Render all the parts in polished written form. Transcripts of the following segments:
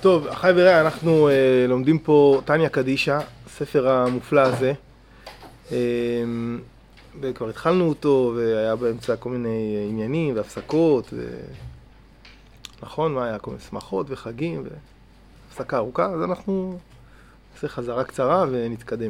טוב, אחי ורעי, אנחנו לומדים פה תניא קדישא, הספר המופלא הזה. וכבר התחלנו אותו, והיה באמצע כל מיני עניינים והפסקות. נכון, מה היה? כל מיני שמחות וחגים והפסקה ארוכה, אז אנחנו נעשה חזרה קצרה ונתקדם.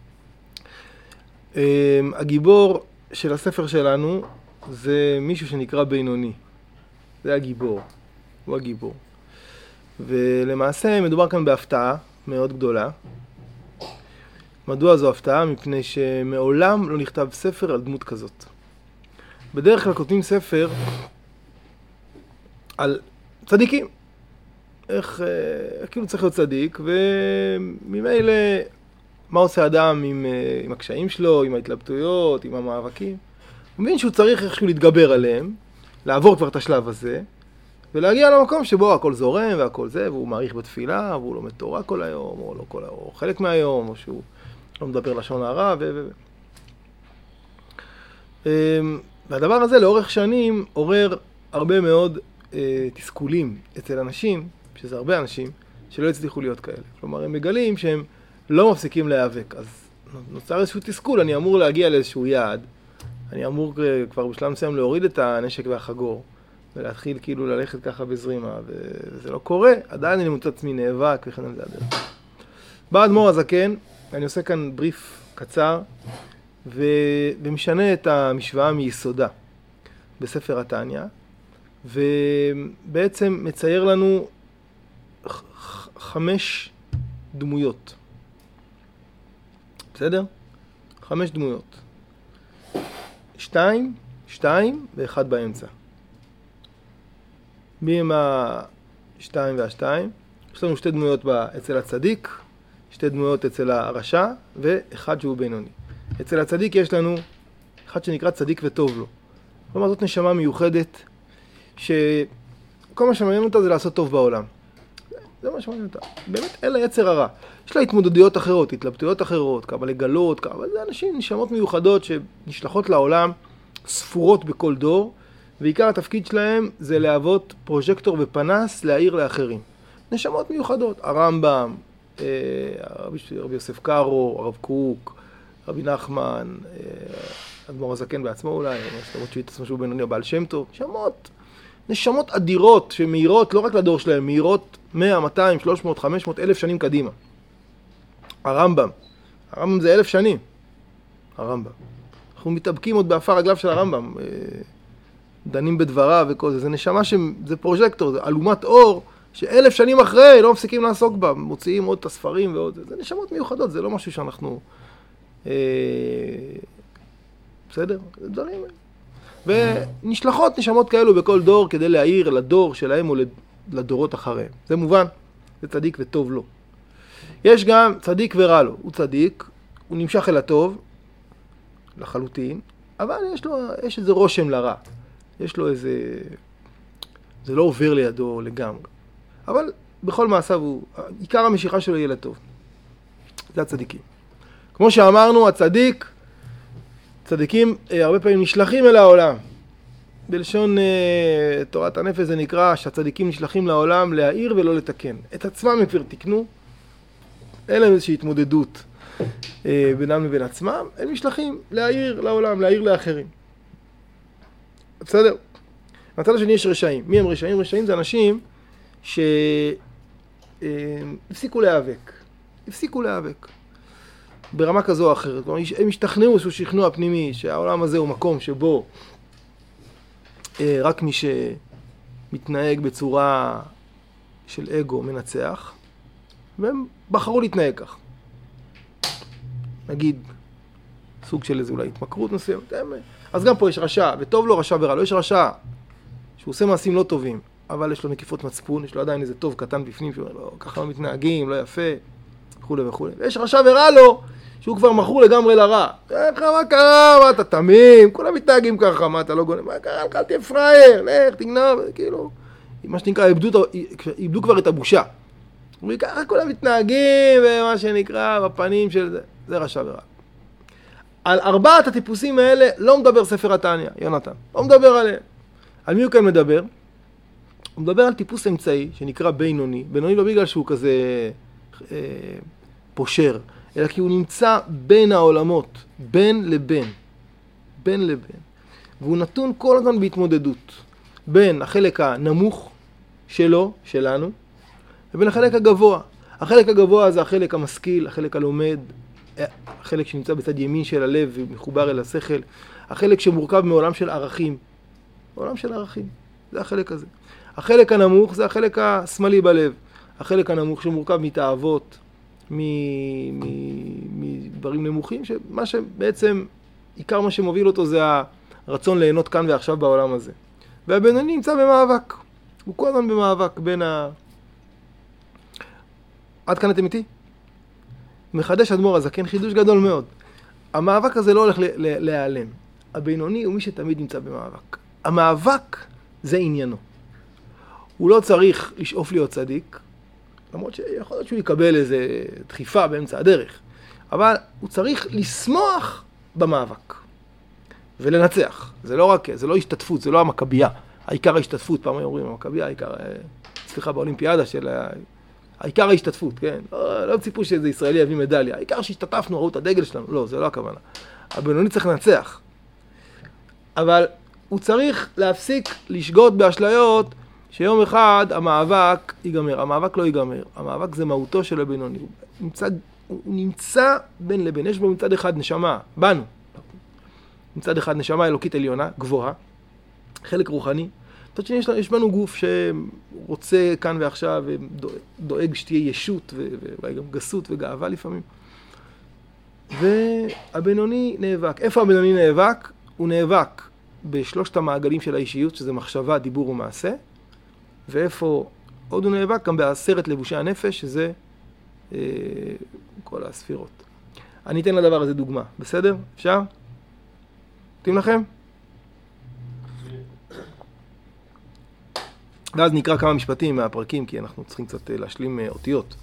הגיבור של הספר שלנו זה מישהו שנקרא בינוני. זה הגיבור, הוא הגיבור. ולמעשה מדובר כאן בהפתעה מאוד גדולה. מדוע זו הפתעה? מפני שמעולם לא נכתב ספר על דמות כזאת. בדרך כלל כותבים ספר על צדיקים. איך כאילו צריך להיות צדיק, וממילא מה עושה אדם עם הקשיים שלו, עם ההתלבטויות, עם המאבקים. הוא מבין שהוא צריך איכשהו להתגבר עליהם, לעבור כבר את השלב הזה, ולהגיע למקום שבו הכל זורם והכל זה, והוא מעריך בתפילה, והוא לומד תורה כל היום, או לא כל היום, או חלק מהיום, או שהוא לא מדבר לשון הרע, והדבר הזה לאורך שנים עורר הרבה מאוד תסכולים אצל אנשים, שזה הרבה אנשים, שלא הצליחו להיות כאלה. כלומר, הם מגלים שהם לא מפסיקים להיאבק, אז נוצר איזשהו תסכול, אני אמור להגיע לאיזשהו יעד, אני אמור כבר בשלב מסוים להוריד את הנשק והחגור, ולהתחיל כאילו ללכת ככה בזרימה, וזה לא קורה, עדיין אני מוצא עצמי נאבק וכן על זה הדרך. בא אדמו"ר הזקן, אני עושה כאן בריף קצר, ומשנה את המשוואה מיסודה בספר התניא, ובעצם מצייר לנו 5 דמויות. בסדר? 5 דמויות. 2 ו1 באמצע. מי הם ה-2 וה-2? יש לנו 2 דמויות אצל הצדיק, 2 דמויות אצל הרשע, ואחד שהוא בינוני. אצל הצדיק יש לנו אחד שנקרא צדיק וטוב לו. כלומר, זאת נשמה מיוחדת, שכל מה שמעניין אותה זה לעשות טוב בעולם. זה מה שמעניין אותה. באמת, אין לה יצר הרע. יש לה התמודדויות אחרות, התלבטויות אחרות, כמה לגלות, אבל זה אנשים, נשמות מיוחדות שנשלחות לעולם, ספורות בכל דור, ועיקר התפקיד שלהם זה להוות פרוז'קטור ופנס להעיר לאחרים. נשמות מיוחדות, הרמב"ם, רבי יוסף קארו, הרב קוק, רבי נחמן, אדמו"ר הזקן בעצמו אולי, למרות שהוא התעצמו שהוא בינוני, הבעל שם טוב, נשמות אדירות שמאירות לא רק לדור שלהם, מאירות 100, 200, 300, 500, 1,000 שנים קדימה. הרמב"ם זה 1,000 שנים, הרמב"ם. אנחנו מתאבקים עוד באפר רגליו של הרמב"ם, דנים בדבריו וכל זה. זה נשמה שזה פרוז'קטור, זה אלומת אור, ש1,000 שנים אחרי לא מפסיקים לעסוק בה, מוציאים עוד את הספרים ועוד זה. זה נשמות מיוחדות, זה לא משהו שאנחנו... בסדר? זה דברים... ונשלחות נשמות כאלו בכל דור כדי להעיר לדור שלהם או לדורות אחריהם. זה מובן, זה צדיק וטוב לו. יש גם צדיק ורע לו. הוא צדיק, הוא נמשך אל הטוב, לחלוטין, אבל יש איזה רושם לרע. יש לו איזה... זה לא עובר לידו לגמרי. אבל בכל מעשיו עיקר המשיכה שלו יהיה לטוב. זה הצדיקים. כמו שאמרנו, צדיקים הרבה פעמים נשלחים אל העולם. בלשון תורת הנפש זה נקרא שהצדיקים נשלחים לעולם להעיר ולא לתקן. את עצמם הם כבר תקנו. אין להם איזושהי התמודדות בינם לבין עצמם. הם נשלחים להעיר לעולם, להעיר לאחרים. בסדר? מהצד השני יש רשעים. מי הם רשעים? רשעים זה אנשים שהפסיקו להיאבק. ברמה כזו או אחרת. כלומר, הם השתכנעו איזשהו שכנוע פנימי שהעולם הזה הוא מקום שבו רק מי שמתנהג בצורה של אגו מנצח, והם בחרו להתנהג כך. נגיד, סוג של איזו אולי התמכרות מסוימת. אז גם פה יש רשע, וטוב לו רשע ורע לו. יש רשע שהוא עושה מעשים לא טובים, אבל יש לו נקיפות מצפון, יש לו עדיין איזה טוב קטן בפנים, שאומר לו, ככה לא מתנהגים, לא יפה, וכו' וכו'. ויש רשע ורע לו, שהוא כבר מכור לגמרי לרע. מה קרה? מה אתה תמים? כולם מתנהגים ככה, מה אתה לא גונן? מה קרה? אל תהיה פראייר, לך, תגנב, כאילו. מה שנקרא, איבדו כבר את הבושה. וככה כולם מתנהגים, ומה שנקרא, בפנים של זה. זה רשע ורע. על 4 הטיפוסים האלה לא מדבר ספר התניא, יונתן. לא מדבר עליהם. על מי הוא כאן מדבר? הוא מדבר על טיפוס אמצעי שנקרא בינוני. בינוני לא בגלל שהוא כזה פושר, אלא כי הוא נמצא בין העולמות, בין לבין. בין לבין. והוא נתון כל הזמן בהתמודדות. בין החלק הנמוך שלו, שלנו, ובין החלק הגבוה. החלק הגבוה זה החלק המשכיל, החלק הלומד, החלק שנמצא בצד ימין של הלב ומחובר אל השכל. החלק שמורכב מעולם של ערכים. עולם של ערכים. זה החלק הזה. החלק הנמוך זה החלק השמאלי בלב. החלק הנמוך שמורכב מתאוות, מדברים נמוכים, שמה שבעצם, עיקר מה שמוביל אותו זה הרצון ליהנות כאן ועכשיו בעולם הזה. והבינוני נמצא במאבק. הוא כל הזמן במאבק בין עד כאן אתם איתי? מחדש אדמו"ר הזקן, חידוש גדול מאוד. המאבק הזה לא הולך להיעלם. הבינוני הוא מי שתמיד נמצא במאבק. המאבק זה עניינו. הוא לא צריך לשאוף להיות צדיק, למרות שיכול להיות שהוא יקבל איזה דחיפה באמצע הדרך. אבל הוא צריך לשמוח במאבק. ולנצח. זה לא רק, זה לא השתתפות, זה לא המכבייה. העיקר ההשתתפות, פעם אומרים, המכבייה, העיקר, סליחה, באולימפיאדה של העיקר ההשתתפות, כן? לא ציפו שזה ישראלי יביא מדליה. העיקר שהשתתפנו, ראו את הדגל שלנו. לא, זה לא הכוונה. הבינוני צריך לנצח. אבל הוא צריך להפסיק לשגות באשליות שיום אחד המאבק ייגמר. המאבק לא ייגמר. המאבק זה מהותו של הבינוני. הוא נמצא בין לבין. יש בו מצד אחד נשמה, בנו. מצד אחד נשמה אלוקית עליונה, גבוהה, חלק רוחני. מצד שני יש בנו גוף שרוצה כאן ועכשיו ודואג שתהיה ישות ואולי גם גסות וגאווה לפעמים. והבינוני נאבק. איפה הבינוני נאבק? הוא נאבק בשלושת המעגלים של האישיות, שזה מחשבה, דיבור ומעשה. ואיפה עוד הוא נאבק? גם בעשרת לבושי הנפש, שזה כל הספירות. אני אתן לדבר הזה דוגמה, בסדר? אפשר? מתאים לכם? ואז נקרא כמה משפטים מהפרקים, כי אנחנו צריכים קצת להשלים אותיות.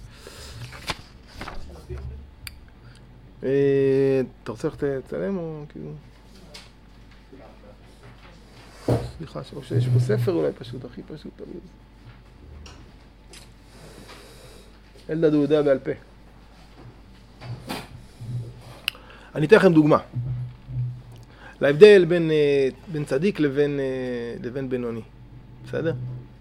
אתה רוצה לצלם או כאילו? סליחה, או שיש פה ספר אולי פשוט, הכי פשוט תמיד. אלדד הוא יודע בעל פה. אני אתן לכם דוגמה. להבדל בין צדיק לבין בינוני. בסדר?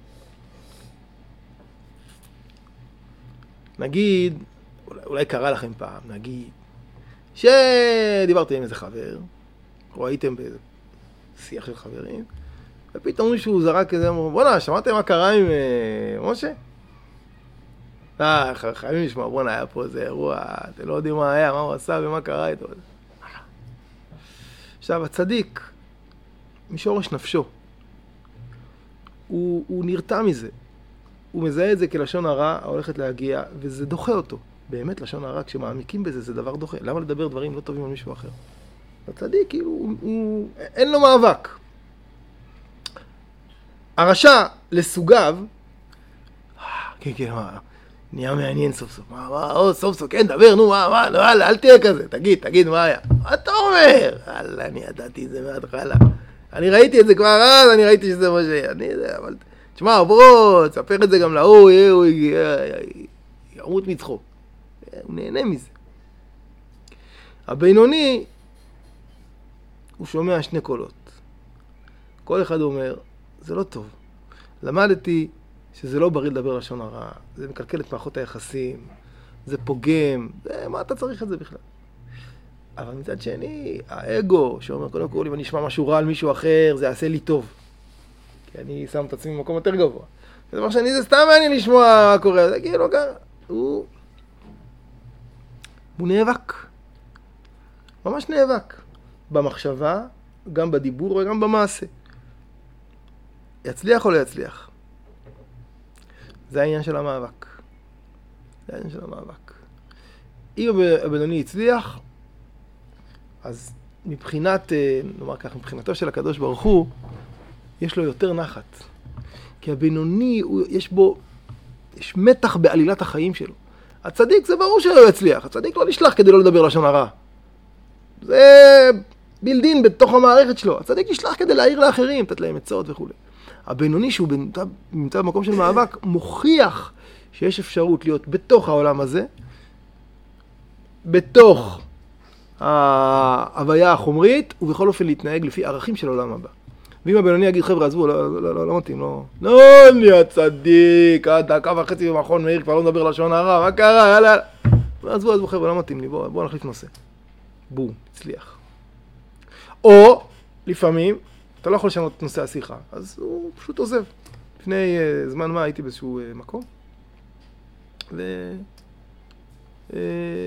נגיד, אולי קרה לכם פעם, נגיד, שדיברתם עם איזה חבר, או הייתם באיזה שיח של חברים, ופתאום מישהו זרק כזה, אמרו, בוא'נה, שמעתם מה קרה עם משה? חייבים לשמוע, בוא'נה, היה פה איזה אירוע, אתם לא יודעים מה היה, מה הוא עשה ומה קרה איתו. עכשיו, הצדיק, משורש נפשו, הוא נרתע מזה. הוא מזהה את זה כלשון הרע ההולכת להגיע, וזה דוחה אותו. באמת לשון הרע, כשמעמיקים בזה, זה דבר דוחה. למה לדבר דברים לא טובים על מישהו אחר? הצדיק, כאילו, אין לו מאבק. הרשע לסוגיו, כן, נהיה מעניין סוף סוף. סוף סוף, כן, דבר, נו, אל תהיה כזה, תגיד, מה היה? מה אתה אומר? אני ידעתי את זה מההתחלה. אני ראיתי את זה כבר אז, אני ראיתי שזה מה שהיה. אבל, תשמע, בוא, תספר את זה גם להוא, הוא ימות מצחוק. הוא נהנה מזה. הבינוני, הוא שומע שני קולות. כל אחד אומר, זה לא טוב. למדתי שזה לא בריא לדבר לשון הרע, זה מקלקל את מערכות היחסים, זה פוגם, מה אתה צריך את זה בכלל? אבל מצד שני, האגו שאומר, קודם כל, אם אני אשמע משהו רע על מישהו אחר, זה יעשה לי טוב. כי אני שם את עצמי במקום יותר גבוה. דבר שני, זה סתם מעניין לשמוע מה קורה, זה כאילו ככה. הוא נאבק. ממש נאבק. במחשבה, גם בדיבור וגם במעשה. יצליח או לא יצליח? זה העניין של המאבק. אם הבינוני הצליח, אז מבחינת, נאמר כך, מבחינתו של הקדוש ברוך הוא, יש לו יותר נחת. כי הבינוני, יש מתח בעלילת החיים שלו. הצדיק זה ברור שלא יצליח. הצדיק לא נשלח כדי לא לדבר לשון הרע. זה בילדין בתוך המערכת שלו. הצדיק נשלח כדי להעיר לאחרים, לתת להם עצות וכו'. הבינוני שהוא נמצא במקום של מאבק, מוכיח שיש אפשרות להיות בתוך העולם הזה, בתוך ההוויה החומרית, ובכל אופן להתנהג לפי ערכים של העולם הבא. ואם הבינוני יגיד, חבר'ה, עזבו, לא מתאים, לא נהיה צדיק, דקה וחצי במכון מאיר, כבר לא מדבר לשון הרע, מה קרה, יאללה. עזבו, חבר'ה, לא מתאים לי, בואו נחליף נושא. בום, הצליח. או, לפעמים, אתה לא יכול לשנות את נושא השיחה, אז הוא פשוט עוזב. לפני זמן מה הייתי באיזשהו מקום, היה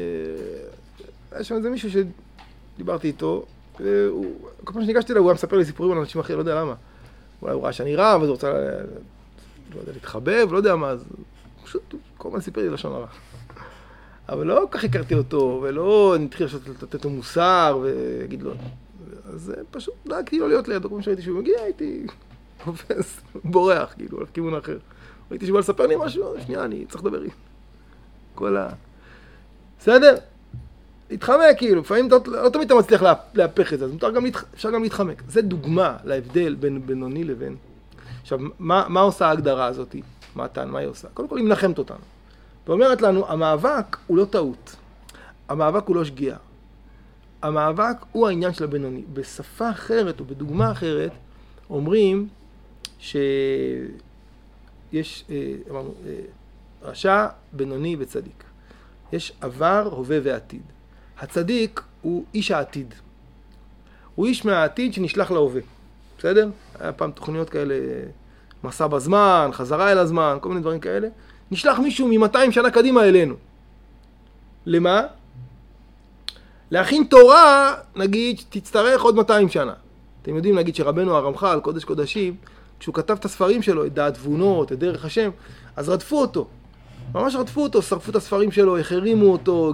שם איזה מישהו שדיברתי איתו, כל פעם שניגשתי אליו, הוא היה מספר לי סיפורים על אנשים אחרים, לא יודע למה. אולי הוא ראה שאני רב, אז הוא רוצה, לא יודע, להתחבב, לא יודע מה, אז פשוט כל פעם סיפר לי לשון הרע. אבל לא כך הכרתי אותו, ולא נתחיל לתת לו מוסר, ויגיד לו, אז פשוט דאגתי לו להיות לידו, כמו שראיתי שהוא מגיע, הייתי תופס, בורח, כאילו, על כיוון אחר. ראיתי שהוא בא לספר לי משהו, שנייה, אני צריך לדבר כל בסדר? להתחמק, כאילו, לפעמים לא תמיד אתה מצליח להפך את זה, אז אפשר גם להתחמק. זה דוגמה להבדל בין בינוני לבין... עכשיו, מה עושה ההגדרה הזאת? מה היא עושה? קודם כל, היא מנחמת אותנו. ואומרת לנו, המאבק הוא לא טעות. המאבק הוא לא שגיאה. המאבק הוא העניין של הבינוני. בשפה אחרת או בדוגמה אחרת, אומרים שיש, אמרנו, רשע, בינוני וצדיק. יש עבר, הווה ועתיד. הצדיק הוא איש העתיד. הוא איש מהעתיד שנשלח להווה. בסדר? היה פעם תוכניות כאלה, מסע בזמן, חזרה אל הזמן, כל מיני דברים כאלה. נשלח מישהו מ-200 שנה קדימה אלינו. למה? להכין תורה, נגיד, תצטרך עוד 200 שנה. אתם יודעים, נגיד, שרבנו הרמח"ל, קודש קודשים, כשהוא כתב את הספרים שלו, את דעת תבונות, את דרך השם, אז רדפו אותו. ממש רדפו אותו, שרפו את הספרים שלו, החרימו אותו,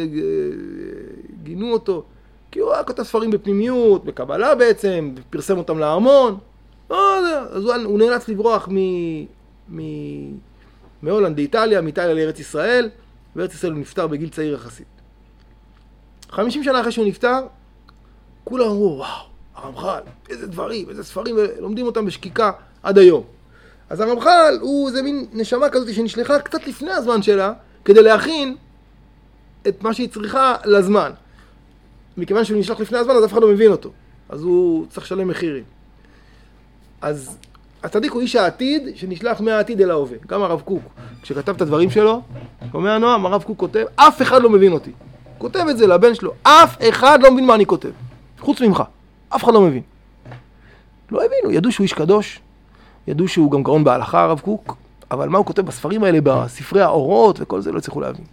גינו אותו. כי הוא היה כתב ספרים בפנימיות, בקבלה בעצם, פרסם אותם להמון. אז הוא נאלץ לברוח מהולנד לאיטליה, מאיטליה לארץ ישראל, וארץ ישראל הוא נפטר בגיל צעיר יחסית. 50 שנה אחרי שהוא נפטר, כולם אמרו, וואו, הרמח"ל, איזה דברים, איזה ספרים, לומדים אותם בשקיקה עד היום. אז הרמח"ל הוא איזה מין נשמה כזאת שנשלחה קצת לפני הזמן שלה, כדי להכין את מה שהיא צריכה לזמן. מכיוון שהוא נשלח לפני הזמן, אז אף אחד לא מבין אותו. אז הוא צריך לשלם מחירים. אז הצדיק הוא איש העתיד שנשלח מהעתיד אל ההווה. גם הרב קוק, כשכתב את הדברים שלו, אומר נועם, הרב קוק כותב, אף אחד לא מבין אותי. כותב את זה לבן שלו, אף אחד לא מבין מה אני כותב. חוץ ממך, אף אחד לא מבין. לא הבינו, ידעו שהוא איש קדוש, ידעו שהוא גם גאון בהלכה, הרב קוק, אבל מה הוא כותב בספרים האלה, בספרי האורות וכל זה, לא הצליחו להבין.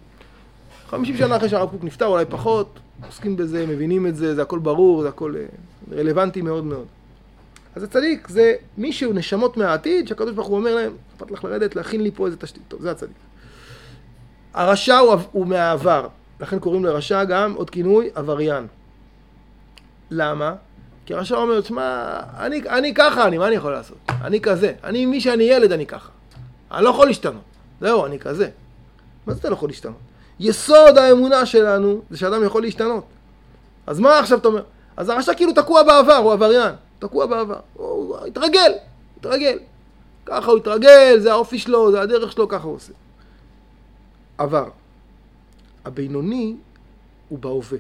50 שנה אחרי שהרב קוק נפטר, אולי פחות, עוסקים בזה, מבינים את זה, זה הכל ברור, זה הכל רלוונטי מאוד מאוד. אז הצדיק זה מישהו נשמות מהעתיד, שהקדוש ברוך הוא אומר להם, אכפת לך לרדת, להכין לי פה איזה תשתית. טוב, זה הצדיק. הרשע הוא מהעבר, לכן קוראים לרשע גם עוד כינוי עבריין. למה? כי הרשע אומר, תשמע, אני ככה, מה אני יכול לעשות? אני כזה, מי שאני ילד, אני ככה. אני לא יכול להשתנות. זהו, אני כזה. מה זה אתה לא יכול להשתנות? יסוד האמונה שלנו זה שאדם יכול להשתנות. אז מה עכשיו אתה אומר? אז הרשע כאילו תקוע בעבר, הוא עבריין. תקוע בעבר. הוא התרגל. ככה הוא התרגל, זה האופי שלו, זה הדרך שלו, ככה הוא עושה. עבר. הבינוני הוא בהווה.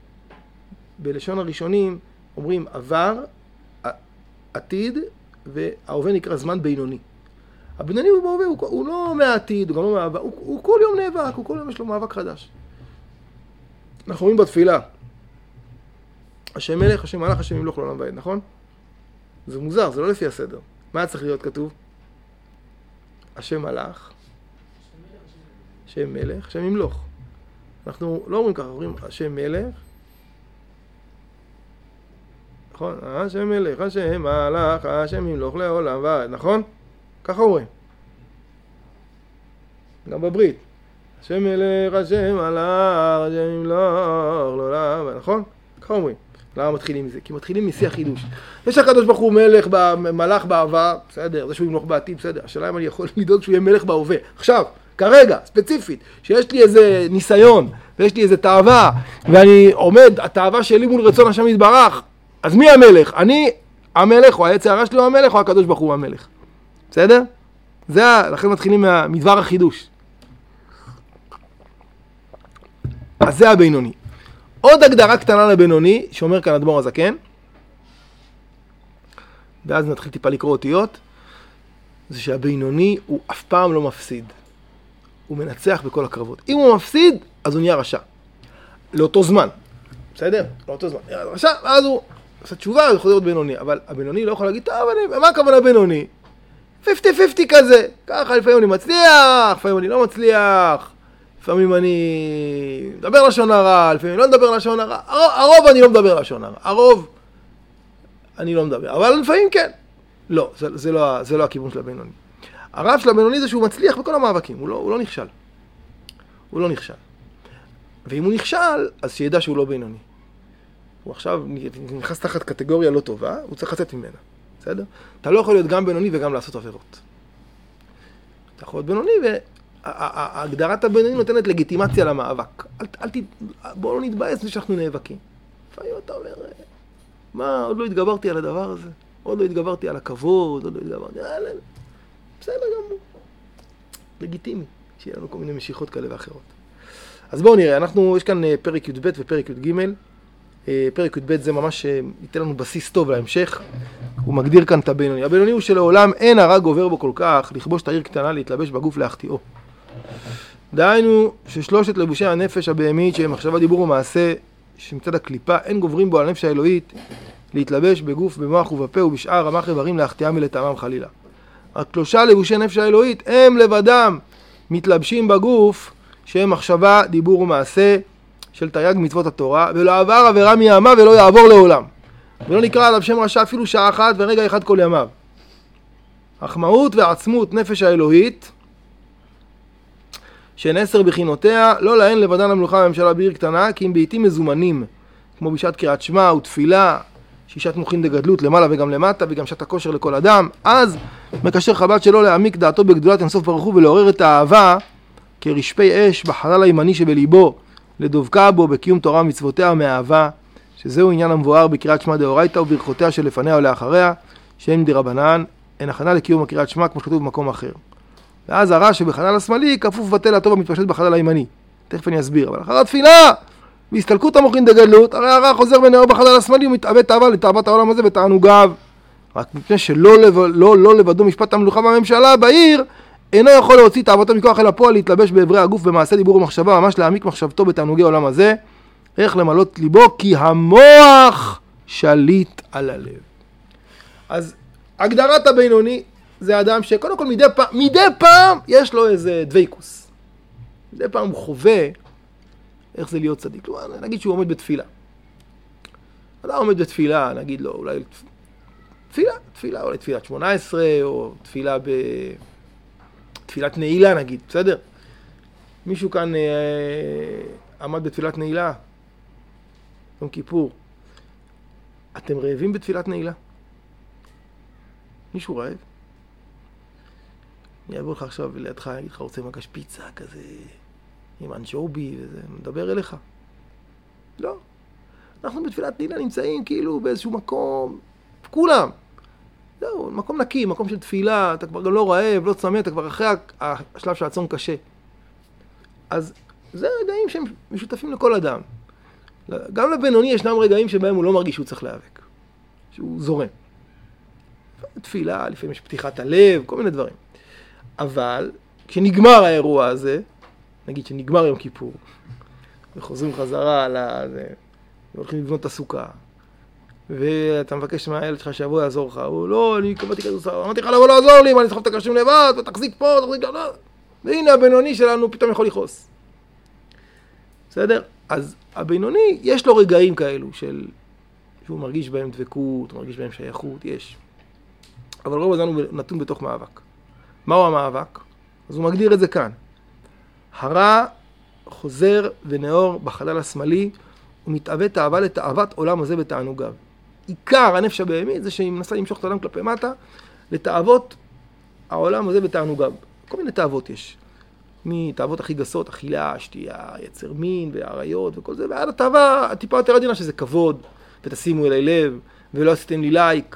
בלשון הראשונים אומרים עבר, עתיד, וההווה נקרא זמן בינוני. הבינוני הוא בהווה, הוא לא מהעתיד, הוא גם לא מהעבר, הוא כל יום נאבק, הוא כל יום יש לו מאבק חדש. אנחנו אומרים בתפילה, השם מלך, השם מלך, השם ימלוך לעולם ועד, נכון? זה מוזר, זה לא לפי הסדר. מה היה צריך להיות כתוב? השם מלך, השם מלך, השם ימלוך. אנחנו לא אומרים ככה, אומרים השם מלך, נכון? השם מלך, השם מלך, השם ימלוך לעולם ועד, נכון? ככה אומרים. גם בברית. השם מלך, השם מלך, השם ימלוך לעולם ועד, נכון? ככה אומרים. למה מתחילים מזה? כי מתחילים משיא החידוש. יש הקדוש ברוך הוא מלך בעבר, בסדר, זה שהוא ימלוך בעתיד, בסדר. השאלה אם אני יכול לדאוג שהוא יהיה מלך בהווה. עכשיו, כרגע, ספציפית, שיש לי איזה ניסיון, ויש לי איזה תאווה, ואני עומד, התאווה שלי מול רצון השם יתברך, אז מי המלך? אני המלך, או היצר הרע שלי הוא המלך, או הקדוש ברוך הוא המלך. בסדר? לכן מתחילים מדבר החידוש. אז זה הבינוני. עוד הגדרה קטנה לבינוני, שאומר כאן אדמו"ר הזקן, ואז נתחיל טיפה לקרוא אותיות, זה שהבינוני הוא אף פעם לא מפסיד. הוא מנצח בכל הקרבות. אם הוא מפסיד, אז הוא נהיה רשע. לאותו זמן. בסדר? לאותו זמן. נהיה רשע, ואז הוא עושה תשובה, הוא חוזר להיות בינוני. אבל הבינוני לא יכול להגיד, טוב, מה הכוונה בינוני? 50-50 כזה. ככה לפעמים אני מצליח, לפעמים אני לא מצליח. לפעמים אני מדבר לשון הרע, לפעמים לא מדבר לשון הרע. הרוב אני לא מדבר לשון הרע. הרוב אני לא מדבר. אבל לפעמים כן. לא, זה לא הכיוון של הבינוני. הרב של הבינוני זה שהוא מצליח בכל המאבקים. הוא לא נכשל. הוא לא נכשל. ואם הוא נכשל, אז שידע שהוא לא בינוני. הוא עכשיו נכנס תחת קטגוריה לא טובה, הוא צריך לצאת ממנה. בסדר? אתה לא יכול להיות גם בינוני וגם לעשות עבירות. אתה יכול להיות בינוני והגדרת הבינוני נותנת לגיטימציה למאבק. בואו לא נתבאס שאנחנו נאבקים. לפעמים אתה אומר, מה, עוד לא התגברתי על הדבר הזה? עוד לא התגברתי על הכבוד, עוד לא התגברתי על... בסדר גמור. לגיטימי, שיהיה לנו כל מיני משיכות כאלה ואחרות. אז בואו נראה, יש כאן פרק י"ב ופרק י"ג. פרק י"ב זה ממש ייתן לנו בסיס טוב להמשך. הוא מגדיר כאן את הבינוני. הבינוני הוא שלעולם אין הרע גובר בו כל כך, לכבוש את העיר קטנה, להתלבש בגוף להחטיאו. דהיינו ששלושת לבושי הנפש הבהמית שהם מחשבה, דיבור ומעשה, שמצד הקליפה אין גוברים בו על הנפש האלוהית, להתלבש בגוף, במוח ובפה ובשאר רמ"ח איברים להחטיאם ולטעמם חלילה. רק 3 לבושי נפש האלוהית הם לבדם מתלבשים בגוף שהם מחשבה, דיבור ומעשה של תרי"ג מצוות התורה, ולא עבר עבירה מימיו ולא יעבור לעולם. ולא נקרא עליו שם רשע אפילו שעה אחת ורגע אחד כל ימיו. החמאות ועצמות נפש האלוהית, שהן 10 בחינותיה, לא להן לבדן המלוכה והממשלה בעיר קטנה, כי אם בעיתים מזומנים, כמו בשעת קריאת שמע ותפילה, שישת מוחין דגדלות למעלה וגם למטה, וגם שעת הכושר לכל אדם, אז מקשר חב"ד שלא להעמיק דעתו בגדולת אינסוף ברוך הוא ולעורר את האהבה כרשפי אש בחלל הימני שבליבו, לדבקה בו בקיום תורה ומצוותיה מאהבה, שזהו עניין המבואר בקריאת שמע דאורייתא וברכותיה שלפניה ולאחריה, שהם דרבנן, אין הכנה לקיום הקריאת שמע כמו שכתוב במקום אחר. ואז הרע שבחלל השמאלי כפוף בטל הטוב המתפשט בחלל הימני. תכף אני אסביר, אבל אחר התפילה והסתלקות המוחין דגדלות, הרי הרע חוזר ונאור בחלל השמאלי ומתאבד תאווה לתאוות העולם הזה ותענוגיו. רק מפני שלא לבדו משפט המלוכה והממשלה בעיר, אינו יכול להוציא תאוותו מכוח אל הפועל, להתלבש בעברי הגוף במעשה דיבור ומחשבה, ממש להעמיק מחשבתו בתענוגי העולם הזה, איך למלות ליבו, כי המוח שליט על הלב. אז הגדרת הבינוני זה אדם שקודם כל מדי פעם יש לו איזה דוויקוס. מדי פעם הוא חווה איך זה להיות צדיק. נגיד שהוא עומד בתפילה. אדם עומד בתפילה, נגיד לו אולי תפילה, אולי תפילת 18, או תפילת נעילה נגיד, בסדר? מישהו כאן עמד בתפילת נעילה, יום כיפור. אתם רעבים בתפילת נעילה? מישהו רעב? אני אעבור לך עכשיו לידך, אני אגיד לך, רוצה מגש פיצה כזה, עם אנצ'ובי וזה, מדבר אליך. לא. אנחנו בתפילת נעילה נמצאים כאילו באיזשהו מקום, כולם. זהו, מקום נקי, מקום של תפילה, אתה כבר גם לא רעב, לא צמא, אתה כבר אחרי השלב שהצום קשה. אז זה רגעים שהם משותפים לכל אדם. גם לבינוני ישנם רגעים שבהם הוא לא מרגיש שהוא צריך להיאבק, שהוא זורם. תפילה, לפעמים יש פתיחת הלב, כל מיני דברים. אבל כשנגמר האירוע הזה, נגיד שנגמר יום כיפור, וחוזרים חזרה לזה, והולכים לבנות את הסוכה, ואתה מבקש מהילד שלך שיבוא יעזור לך, הוא לא, אני קבעתי כזו, אמרתי לך לבוא לעזור לי, אני אסחוב את הקרשים לבד, ותחזיק פה, תחזיק לא. והנה הבינוני שלנו פתאום יכול לכעוס. בסדר? אז הבינוני, יש לו רגעים כאלו שהוא מרגיש בהם דבקות, הוא מרגיש בהם שייכות, יש. אבל רוב הזמן הוא נתון בתוך מאבק. מהו המאבק? אז הוא מגדיר את זה כאן. הרע חוזר ונאור בחלל השמאלי, הוא מתאווה תאווה לתאוות עולם הזה בתענוגיו. עיקר הנפש הבהמית זה שהיא מנסה למשוך את העולם כלפי מטה, לתאוות העולם הזה בתענוגיו. כל מיני תאוות יש. מתאוות הכי גסות, אכילה, שתייה, יצר מין ועריות וכל זה, ועד התאווה הטיפה יותר עדינה שזה כבוד, ותשימו אליי לב, ולא עשיתם לי לייק,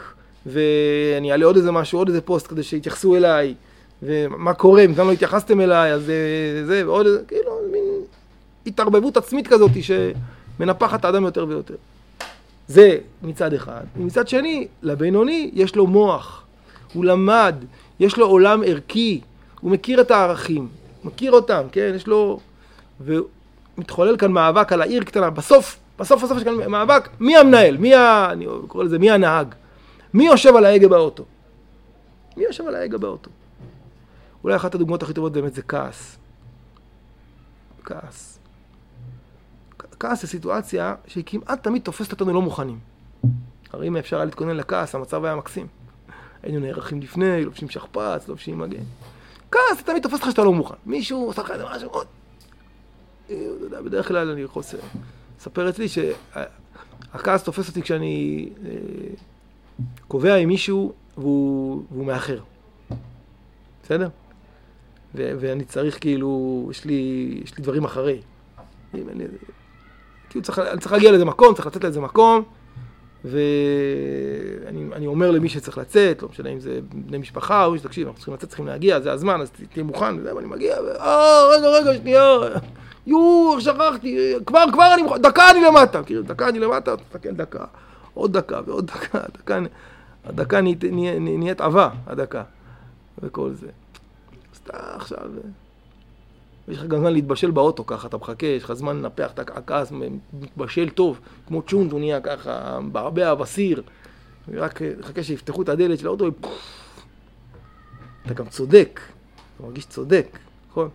ואני אעלה עוד איזה משהו, עוד איזה פוסט כדי שיתייחסו אליי, ומה קורה, אם גם לא התייחסתם אליי, אז זה, ועוד איזה, כאילו, מין התערבבות עצמית כזאת שמנפחת את האדם יותר ויותר. זה מצד אחד. ומצד שני, לבינוני יש לו מוח, הוא למד, יש לו עולם ערכי, הוא מכיר את הערכים, מכיר אותם, כן, יש לו, ומתחולל כאן מאבק על העיר קטנה, בסוף יש כאן מאבק, מי המנהל, אני קורא לזה, מי הנהג, מי יושב על ההגה באוטו? מי יושב על ההגה באוטו? אולי אחת הדוגמאות הכי טובות באמת זה כעס. כעס זה סיטואציה שהיא כמעט תמיד תופסת אותנו לא מוכנים. הרי אם אפשר היה להתכונן לכעס, המצב היה מקסים. היינו נערכים לפני, לובשים שכפ"ץ, לובשים מגן. כעס, תמיד תופס לך שאתה לא מוכן. מישהו עושה לך איזה משהו, עוד. בדרך כלל אני יכול לספר אצלי שהכעס תופס אותי כשאני קובע עם מישהו והוא מאחר. בסדר? ואני צריך כאילו, יש לי דברים אחרי. כאילו אני צריך להגיע לאיזה מקום, צריך לצאת לאיזה מקום, ואני אומר למי שצריך לצאת, לא משנה אם זה בני משפחה, או שתקשיב, אנחנו צריכים לצאת, צריכים להגיע, זה הזמן, אז תהיה מוכן, ואני מגיע, רגע, שנייה, שכחתי, כבר אני מוכן, דקה אני למטה, כאילו, דקה אני למטה, תסתכל דקה, עוד דקה ועוד דקה, הדקה נהיית עבה, הדקה, וכל זה. אז אתה עכשיו, יש לך גם זמן להתבשל באוטו ככה, אתה מחכה, יש לך זמן לנפח את הכעס, מתבשל טוב, כמו צ'ונט, הוא נהיה ככה, ברבע, בסיר, ורק חכה שיפתחו את הדלת של האוטו, אתה גם צודק, אתה מרגיש צודק, נכון?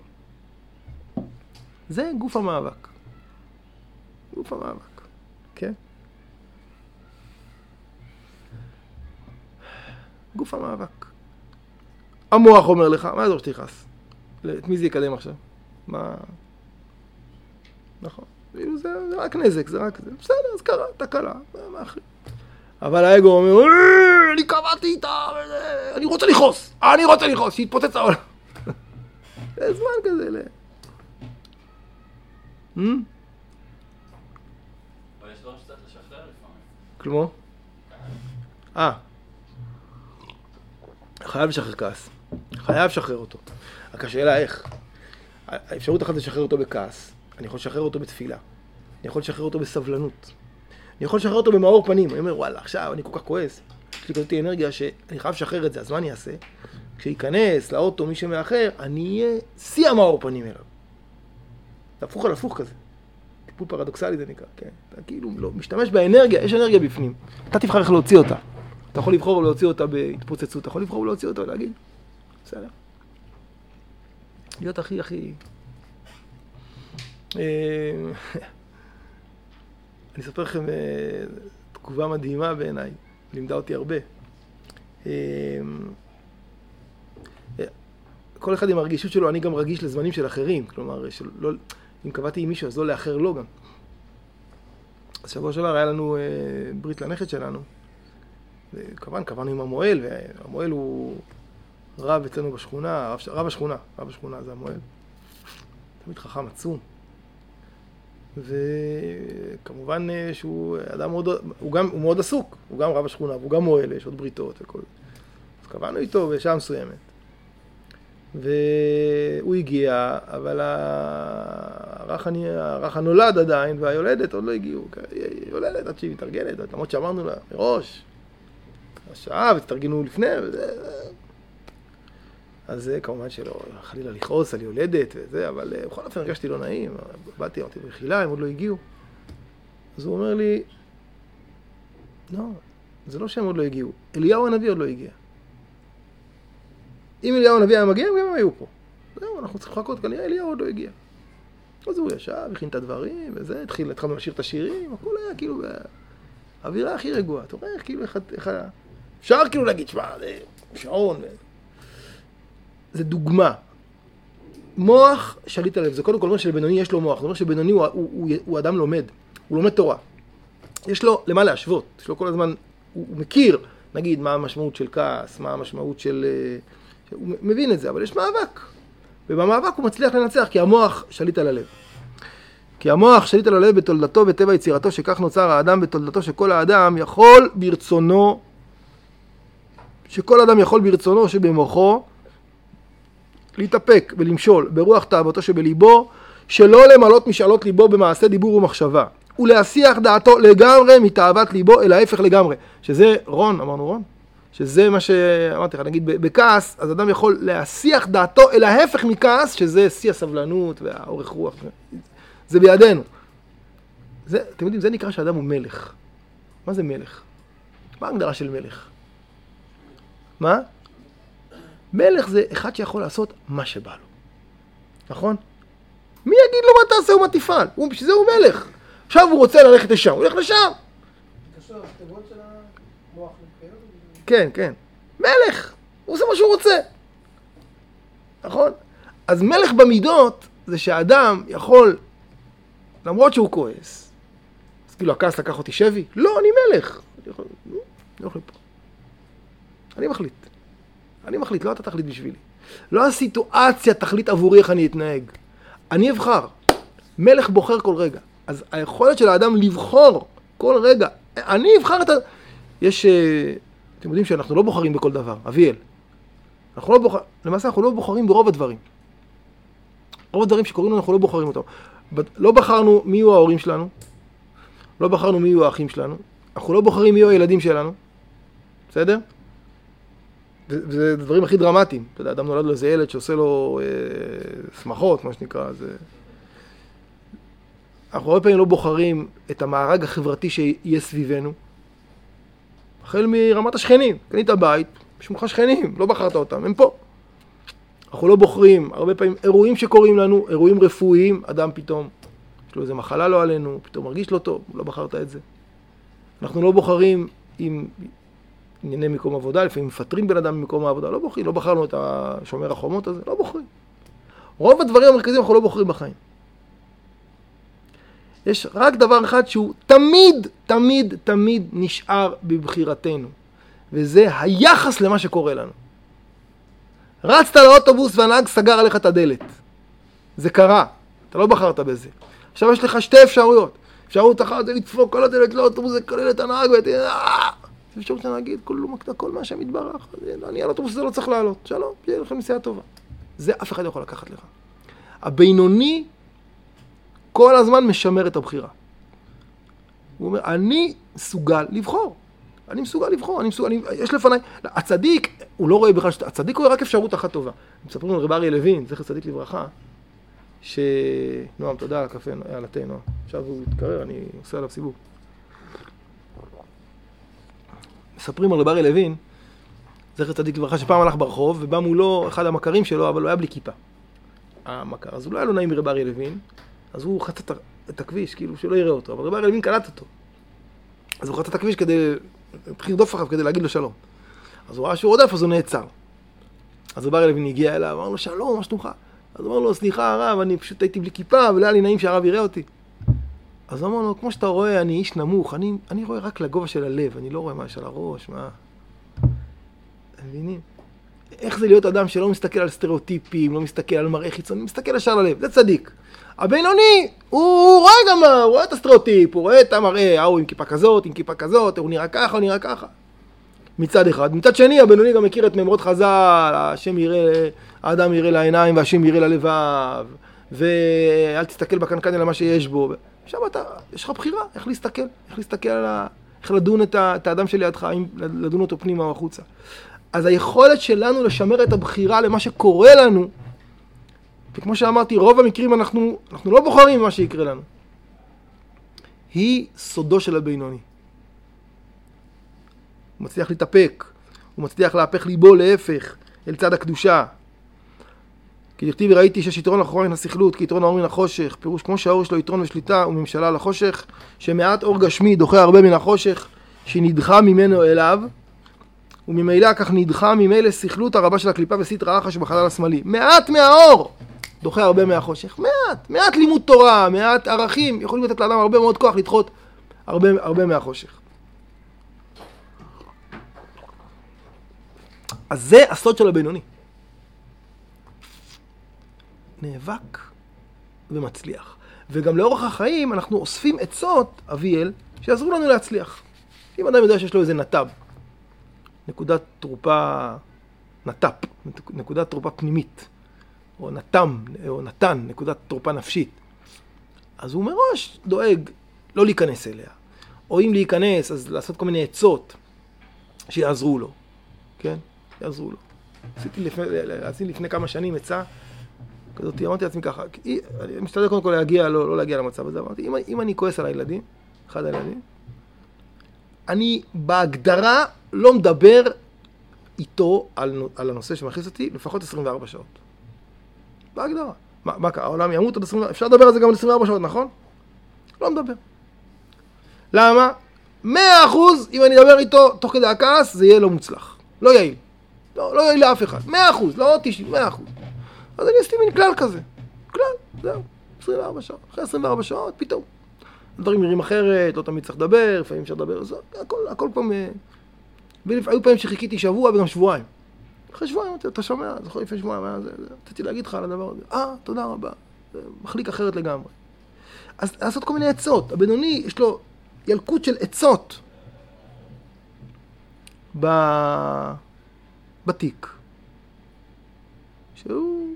זה גוף המאבק. גוף המאבק, כן? גוף המאבק. המוח אומר לך, מה יעזור שתכעס? את מי זה יקדם עכשיו? מה? נכון. זה רק נזק, זה רק זה. בסדר, אז קרה, תקלה, מה אחרי? אבל האגו אומר, אני קבעתי איתה, אני רוצה לכעוס, שיתפוצץ העולם. זה זמן כזה אבל יש דברים שצריך לשחרר לפעמים. כלומר? חייב לשחרר כעס. חייב לשחרר אותו. רק השאלה איך. האפשרות אחת לשחרר אותו בכעס. אני יכול לשחרר אותו בתפילה. אני יכול לשחרר אותו בסבלנות. אני יכול לשחרר אותו במאור פנים. אני אומר, וואלה, עכשיו אני כל כך כועס. יש לי כזאת אנרגיה שאני חייב לשחרר את זה. אז מה אני אעשה? כשיכנס לאוטו מי שמאחר, אני אהיה שיא המאור פנים אליו. זה הפוך על הפוך כזה. טיפול פרדוקסלי זה נקרא, כן? אתה כאילו לא משתמש באנרגיה, יש אנרגיה בפנים. אתה תבחר איך להוציא אותה. אתה יכול לבחור להוציא אותה בהתפוצצות, אתה יכול לבחור להוציא אותה ולהגיד, בסדר. להיות הכי... אני אספר לכם תגובה מדהימה בעיניי, לימדה אותי הרבה. כל אחד עם הרגישות שלו, אני גם רגיש לזמנים של אחרים, כלומר, אם קבעתי עם מישהו, אז לא לאחר לו גם. אז שבוע שעבר היה לנו ברית לנכד שלנו, קבענו עם המועל, והמועל הוא רב אצלנו בשכונה, רב השכונה זה המועל. תמיד חכם עצום. וכמובן שהוא אדם מאוד, הוא מאוד עסוק, הוא גם רב השכונה, והוא גם מועל, יש עוד בריתות וכל. אז קבענו איתו בשעה מסוימת. והוא הגיע, אבל הרך הנולד עדיין, והיולדת עוד לא הגיעו. יולדת עד שהיא מתארגנת, למרות שאמרנו לה מראש, השעה, ותתארגנו לפני, וזה... אז זה כמובן שלא, חלילה לכעוס על יולדת וזה, אבל בכל אופן הרגשתי לא נעים, באתי, אמרתי בחילה, הם עוד לא הגיעו. אז הוא אומר לי, לא, זה לא שהם עוד לא הגיעו, אליהו הנביא עוד לא הגיע. אם אליהו הנביא היה מגיע, גם הם היו פה. זהו, אנחנו צריכים לחכות, כנראה אליהו עוד לא הגיע. אז הוא ישב, הכין את הדברים, וזה, התחלנו לשיר את השירים, הכל היה כאילו באווירה הכי רגועה. אתה רואה איך כאילו אפשר כאילו להגיד, שמה, זה שעון. זה דוגמה. מוח שליט עליו, זה קודם כל אומר שלבינוני יש לו מוח, זה אומר שבינוני הוא אדם לומד, הוא לומד תורה. יש לו למה להשוות, יש לו כל הזמן, הוא מכיר, נגיד, מה המשמעות של כעס, מה המשמעות של... הוא מבין את זה, אבל יש מאבק. ובמאבק הוא מצליח לנצח, כי המוח שליט על הלב. כי המוח שליט על הלב בתולדתו וטבע יצירתו, שכך נוצר האדם בתולדתו, שכל האדם יכול ברצונו שכל אדם יכול ברצונו שבמוחו להתאפק ולמשול ברוח תאוותו שבליבו, שלא למלות משאלות ליבו במעשה דיבור ומחשבה, ולהסיח דעתו לגמרי מתאוות ליבו אל ההפך לגמרי. שזה רון, אמרנו רון? שזה מה שאמרתי לך, נגיד בכעס, אז אדם יכול להסיח דעתו אל ההפך מכעס, שזה שיא הסבלנות והאורך רוח. זה בידינו. אתם יודעים, זה נקרא שאדם הוא מלך. מה זה מלך? מה ההגדרה של מלך? מה? מלך זה אחד שיכול לעשות מה שבא לו. נכון? מי יגיד לו מה תעשה ומה תפעל? בשביל זה הוא מלך. עכשיו הוא רוצה ללכת לשם, הוא הולך לשם. קשור לכתבות של המוח לבחירות? כן, כן. מלך. הוא עושה מה שהוא רוצה. נכון? אז מלך במידות זה שהאדם יכול, למרות שהוא כועס, אז כאילו הכעס לקח אותי שבי? לא, אני מלך. אני מחליט. אני מחליט, לא אתה תחליט בשבילי. לא הסיטואציה תחליט עבורי איך אני אתנהג. אני אבחר. מלך בוחר כל רגע. אז היכולת של האדם לבחור כל רגע. אני אבחר את ה... יש... אתם יודעים שאנחנו לא בוחרים בכל דבר. אביאל. אנחנו לא בוחרים... למעשה אנחנו לא בוחרים ברוב הדברים. רוב הדברים שקוראים לנו אנחנו לא בוחרים אותם. לא בחרנו מי יהיו ההורים שלנו. לא בחרנו מי יהיו האחים שלנו. אנחנו לא בוחרים מי יהיו הילדים שלנו. בסדר? וזה הדברים הכי דרמטיים. אתה יודע, אדם נולד לו איזה ילד שעושה לו שמחות, מה שנקרא. אנחנו הרבה פעמים לא בוחרים את המארג החברתי שיהיה סביבנו. החל מרמת השכנים. קנית בית, בשמך שכנים, לא בחרת אותם, הם פה. אנחנו לא בוחרים, הרבה פעמים אירועים שקורים לנו, אירועים רפואיים, אדם פתאום, יש לו איזה מחלה לא עלינו, פתאום מרגיש לא טוב, לא בחרת את זה. אנחנו לא בוחרים עם ענייני מקום עבודה, לפעמים מפטרים בן אדם ממקום העבודה, לא בוחרים, לא בחרנו את שומר החומות הזה, לא בוחרים. רוב הדברים המרכזיים אנחנו לא בוחרים בחיים. יש רק דבר אחד שהוא תמיד, תמיד, תמיד נשאר בבחירתנו, וזה היחס למה שקורה לנו. רצת לאוטובוס והנהג סגר עליך את הדלת. זה קרה, אתה לא בחרת בזה. עכשיו יש לך שתי אפשרויות. אפשרות אחת זה לדפוק כל הדלת לאוטובוס, זה כולל את הנהג אפשרות להגיד, כל מה שמתברך, אני על אוטובוס זה לא צריך לעלות. שלום, יהיה לכם נסיעה טובה. זה אף אחד יכול לקחת לך. הבינוני כל הזמן משמר את הבחירה. הוא אומר, אני מסוגל לבחור. אני מסוגל לבחור, יש לפניי. הצדיק, הוא לא רואה בכלל, הצדיק רואה רק אפשרות אחת טובה. מספרים על רב אריה לוין, זכר צדיק לברכה, נועם, תודה על הקפה, על התה, נועם. עכשיו הוא יתקרר, אני עושה עליו סיבוב. מספרים על רב אריה לוין, זכר צדיק לברכה, שפעם הלך ברחוב, ובא מולו אחד המכרים שלו, אבל הוא היה בלי כיפה. המכר, אז הוא לא היה לו נעים מרב אריה לוין, אז הוא חצה את הכביש, כאילו שלא יראה אותו, אבל רב אריה לוין קלט אותו. אז הוא חצה את הכביש כדי, התחיל לרדוף אחריו כדי להגיד לו שלום. אז הוא ראה שהוא רודף, אז הוא נעצר. אז רב אריה לוין הגיע אליו, אמר לו שלום, מה שלומך? אז הוא אמר לו, סליחה הרב, אני פשוט הייתי בלי כיפה, ולא היה לי נעים שהרב יראה אותי. אז הוא אמר לו, כמו שאתה רואה, אני איש נמוך, אני רואה רק לגובה של הלב, אני לא רואה מה של הראש, מה... מבינים? איך זה להיות אדם שלא מסתכל על סטריאוטיפים, לא מסתכל על מראה חיצוני, מסתכל ישר ללב, זה צדיק. הבינוני, הוא רואה גם מה, הוא רואה את הסטריאוטיפ, הוא רואה את המראה, הוא עם כיפה כזאת, עם כיפה כזאת, הוא נראה ככה, הוא נראה ככה. מצד אחד. מצד שני, הבינוני גם מכיר את מאמרות חז"ל, האדם יראה לעיניים והשם יראה ללבב, ואל תסתכל בקנקן אלא מה שיש בו. עכשיו יש לך בחירה, איך להסתכל איך לדון את האדם שלידך, לדון אותו פנימה או החוצה. אז היכולת שלנו לשמר את הבחירה למה שקורה לנו, וכמו שאמרתי, רוב המקרים אנחנו לא בוחרים מה שיקרה לנו. היא סודו של הבינוני. הוא מצליח להתאפק, הוא מצליח להפך ליבו להפך, אל צד הקדושה. כי דכתיב וראיתי שיש יתרון לחוכמה מן הסכלות, כי יתרון האור מן החושך, פירוש כמו שהאור יש לו יתרון ושליטה וממשלה על החושך, שמעט אור גשמי דוחה הרבה מן החושך, שנדחה ממנו אליו, וממילא כך נדחה ממילא סכלות הרבה של הקליפה וסטרא אחא שבחלל השמאלי. מעט מהאור דוחה הרבה מהחושך. מעט לימוד תורה, מעט ערכים, יכולים לתת לאדם הרבה מאוד כוח לדחות הרבה מהחושך. אז זה הסוד של הבינוני. נאבק ומצליח. וגם לאורך החיים אנחנו אוספים עצות, אביאל, שיעזרו לנו להצליח. אם אדם יודע שיש לו איזה נתב, נקודת תרופה נט"פ, נקודת תרופה פנימית, או נת"ם, או נתן, נקודת תרופה נפשית. אז הוא מראש דואג לא להיכנס אליה. או אם להיכנס, אז לעשות כל מיני עצות שיעזרו לו. כן? יעזרו לו. עשיתי לפני כמה שנים עצה כזאת, אמרתי לעצמי ככה, אני משתדל קודם כל להגיע, לא להגיע למצב הזה, אמרתי, אם אני כועס על הילדים, אחד הילדים, אני בהגדרה לא מדבר איתו על הנושא שמכניס אותי לפחות 24 שעות. בהגדרה. מה קרה? העולם ימות עוד 24, אפשר לדבר על זה גם על 24 שעות, נכון? לא מדבר. למה? 100% אם אני אדבר איתו תוך כדי הכעס, זה יהיה לא מוצלח. לא יעיל. לא יעיל לאף אחד. 100%, לא 90, 100%. אז אני אסתים מין כלל כזה. כלל, זהו. 24 שעות. אחרי 24 שעות, פתאום. הדברים נראים אחרת, לא תמיד צריך לדבר, לפעמים אפשר לדבר, הכל פעם... היו פעמים שחיכיתי שבוע וגם שבועיים. אחרי שבועיים, אתה שומע, זוכר לפני שבועיים, רציתי להגיד לך על הדבר הזה. תודה רבה. מחליק אחרת לגמרי. אז לעשות כל מיני עצות. הבינוני, יש לו ילקוט של עצות בתיק. שהוא...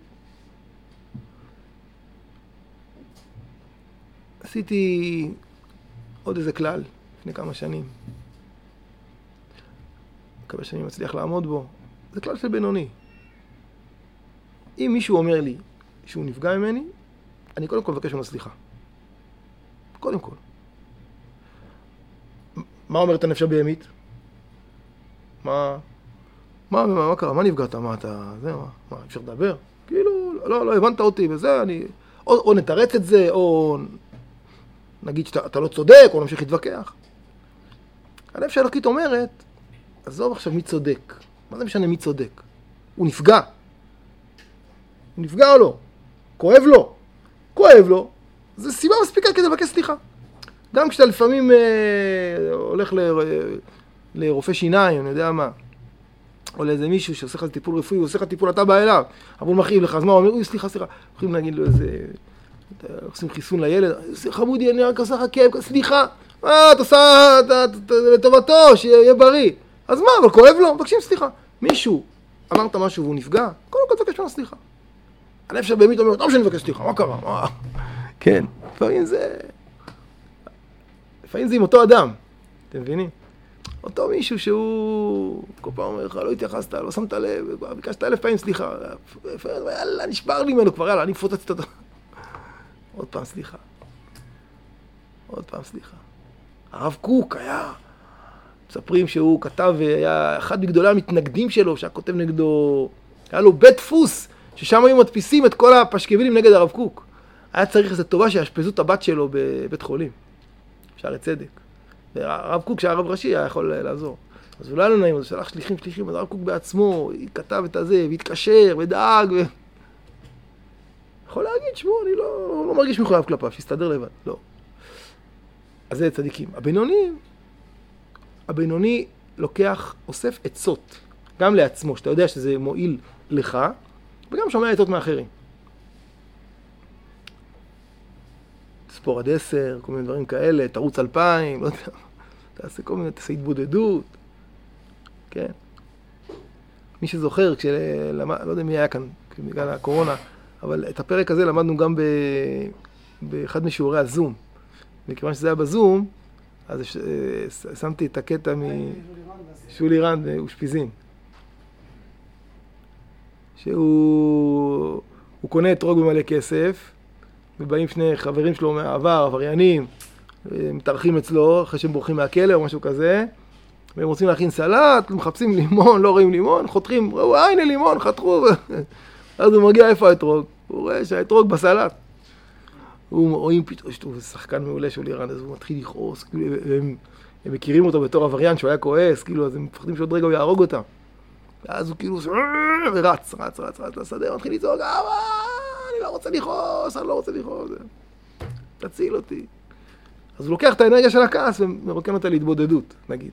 עשיתי עוד איזה כלל לפני כמה שנים. מקווה שאני מצליח לעמוד בו. זה כלל של בינוני. אם מישהו אומר לי שהוא נפגע ממני, אני קודם כל מבקש ממנו סליחה. קודם כל. מה אומרת הנפש הבהמית? מה קרה? מה נפגעת? מה אתה... מה, אפשר לדבר? כאילו, לא הבנת אותי וזה, אני... או נתרץ את זה, או נגיד שאתה לא צודק, או נמשיך להתווכח. הנפש האלוקית אומרת, עזוב עכשיו מי צודק. מה זה משנה מי צודק? הוא נפגע. הוא נפגע או לא? כואב לו. כואב לו. זה סיבה מספיקה כדי לבקש סליחה. גם כשאתה לפעמים הולך לרופא שיניים, אני יודע מה, או לאיזה מישהו שעושה לך טיפול רפואי, הוא עושה לך טיפול, אתה בא אליו, אבל הוא מכאיב לך, אז מה הוא אומר? סליחה. יכולים להגיד לו איזה, עושים חיסון לילד, חמודי, אני רק עושה לך כאב, סליחה. אתה עושה לטובתו, שיהיה בריא. אז מה, אבל כואב לו? מבקשים סליחה. מישהו אמרת משהו והוא נפגע, קודם כל תבקש ממנו סליחה. הנפש הבהמית אומרת, טוב שאני מבקש סליחה, מה קרה? כן, לפעמים זה עם אותו אדם, אתם מבינים? אותו מישהו שהוא כל פעם אומר לך, לא התייחסת, לא שמת לב, ביקשת 1000 פעמים סליחה, יאללה, נשבר לי ממנו כבר, יאללה, אני פוצצת אותו. עוד פעם סליחה. הרב קוק היה, מספרים שהוא כתב, היה אחד מגדולי המתנגדים שלו, שהיה כותב נגדו, היה לו בית דפוס, ששם היו מדפיסים את כל הפשקווילים נגד הרב קוק. היה צריך איזו טובה שיאשפזו את הבת שלו בבית חולים, שערי צדק. והרב קוק, שהיה רב ראשי, היה יכול לעזור. אז הוא לא היה לו נעים, אז הוא שלח שליחים, אז הרב קוק בעצמו, כתב את הזה, והתקשר, ודאג, יכול להגיד, שמו, אני לא מרגיש מחויב כלפיו, שיסתדר לבד, לא. אז זה צדיקים. הבינוני לוקח, אוסף עצות, גם לעצמו, שאתה יודע שזה מועיל לך, וגם שומע עצות מאחרים. ספור עד 10, כל מיני דברים כאלה, תרוץ 2000, לא יודע, תעשה כל מיני, תעשה התבודדות, כן. מי שזוכר, לא יודע מי היה כאן, בגלל הקורונה, אבל את הפרק הזה למדנו גם באחד משיעורי הזום. מכיוון שזה היה בזום, אז שמתי את הקטע משולי רנד, אושפיזין. שהוא קונה אתרוג במלא כסף, ובאים שני חברים שלו מהעבר, עבריינים, מתארחים אצלו, אחרי שהם בורחים מהכלא או משהו כזה, והם רוצים להכין סלט, מחפשים לימון, לא רואים לימון, חותכים, ראו, הנה לימון, חתכו, אז הוא מגיע איפה האתרוג, הוא רואה שהאתרוג בסלט. הוא רואים פתאום, הוא שחקן מעולה שולי רנד, אז הוא מתחיל לכעוס, הם מכירים אותו בתור עבריין שהוא היה כועס, כאילו, אז הם מפחדים שעוד רגע הוא יהרוג אותם. ואז הוא כאילו, ורץ לשדה, מתחיל לצעוק, אני לא רוצה לכעוס, תציל אותי. אז הוא לוקח את האנרגיה של הכעס ומרוקן אותה להתבודדות, נגיד.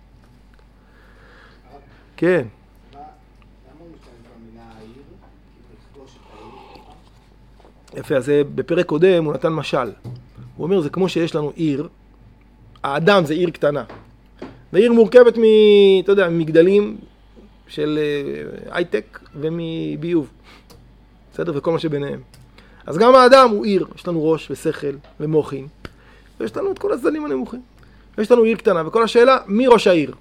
כן. למה הוא משתמש במילה העיר? לפגוש את העיר? יפה, אז בפרק קודם הוא נתן משל. הוא אומר, זה כמו שיש לנו עיר, האדם זה עיר קטנה. והעיר מורכבת אתה יודע, ממגדלים של הייטק ומביוב. בסדר? וכל מה שביניהם. אז גם האדם הוא עיר. יש לנו ראש ושכל ומוחין. ויש לנו את כל הצדדים הנמוכים. ויש לנו עיר קטנה. וכל השאלה, מי ראש העיר?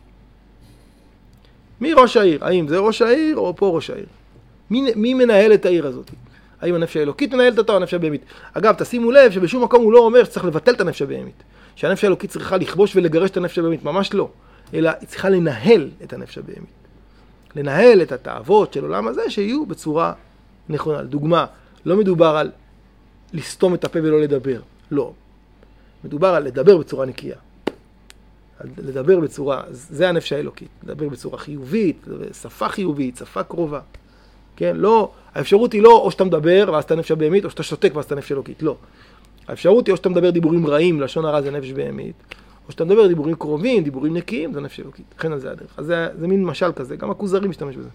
מי ראש העיר? האם זה ראש העיר או פה ראש העיר? מי מנהל את העיר הזאת? האם הנפש האלוקית מנהלת אותה או הנפש הבהמית? אגב, תשימו לב שבשום מקום הוא לא אומר שצריך לבטל את הנפש הבהמית. שהנפש האלוקית צריכה לכבוש ולגרש את הנפש הבהמית. ממש לא. אלא היא צריכה לנהל את הנפש הבהמית. לנהל את התאוות של עולם הזה שיהיו בצורה נכונה. לדוגמה, לא מדובר על לסתום את הפה ולא לדבר. לא. מדובר על לדבר בצורה נקייה. לדבר בצורה, זה הנפש האלוקית. לדבר בצורה חיובית, שפה חיובית, שפה קרובה. כן? לא, האפשרות היא לא או שאתה מדבר ואז אתה נפש הבהמית, או שאתה שותק ואז אתה נפש אלוקית. לא. האפשרות היא או שאתה מדבר דיבורים רעים, לשון הרע זה נפש בהמית, או שאתה מדבר דיבורים קרובים, דיבורים נקיים, זה נפש אלוקית. לכן על זה הדרך. אז זה מין משל כזה, גם הכוזרים משתמש בזה.